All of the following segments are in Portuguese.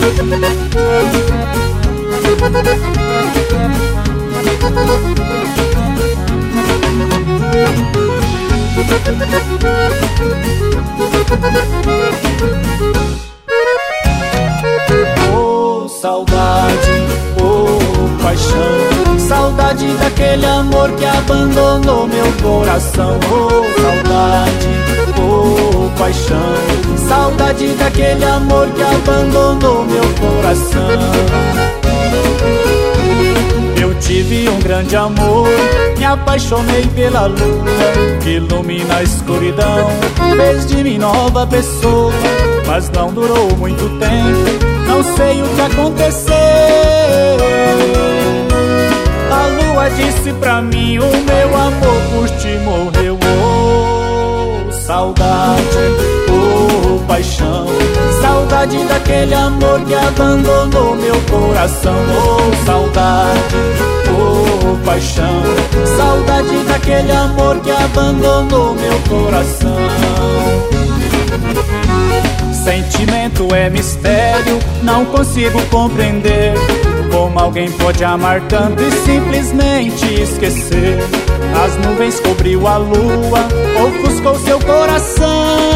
Oh, saudade, oh, paixão, saudade daquele amor que abandonou meu coração. Oh, saudade, oh, paixão, saudade daquele amor que abandonou meu coração. Eu tive um grande amor, me apaixonei pela lua que ilumina a escuridão, fez de mim nova pessoa, mas não durou muito tempo, não sei o que aconteceu. A lua disse pra mim, o meu amor por ti morreu. Oh, saudade, oh, paixão, saudade daquele amor que abandonou meu coração. Oh, saudade, oh, paixão, saudade daquele amor que abandonou meu coração. Sentimento é mistério, não consigo compreender como alguém pode amar tanto e simplesmente esquecer. As nuvens cobriu a lua, ofuscou seu coração,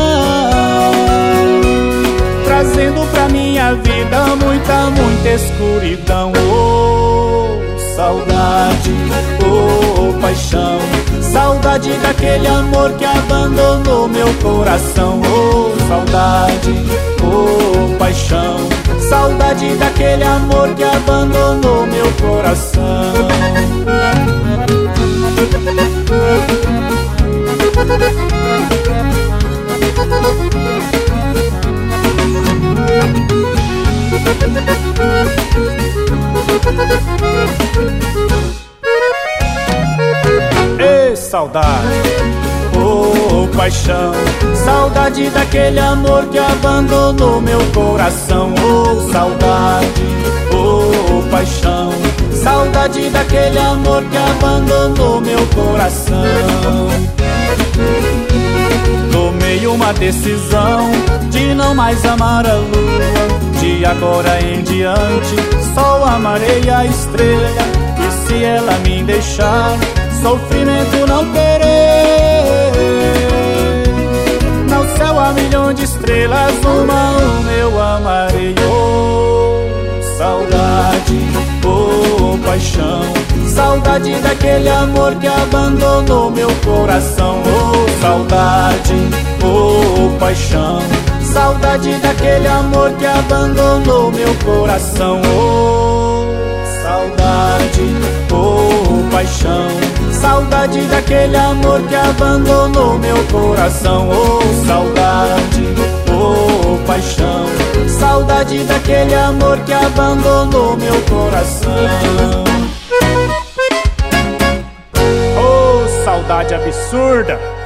trazendo pra minha vida muita, muita escuridão. Oh, saudade, oh, paixão, saudade daquele amor que abandonou meu coração. Oh, saudade, oh, paixão, saudade daquele amor que abandonou meu coração. Ei, saudade, oh, paixão, saudade daquele amor que abandonou meu coração. Oh, saudade, oh, paixão, saudade daquele amor que abandonou meu coração. Tomei uma decisão de não mais amar a lua, de agora em diante só amarei a estrela. E se ela me deixar, sofrimento não terei. No céu há milhão de estrelas, uma eu amarei. Oh, saudade, oh, paixão, saudade daquele amor que abandonou meu coração. Oh, saudade, oh, paixão, saudade daquele amor que abandonou meu coração. Oh, saudade, oh, paixão, saudade daquele amor que abandonou meu coração. Oh, saudade, oh, paixão, saudade daquele amor que abandonou meu coração. Oh, saudade absurda.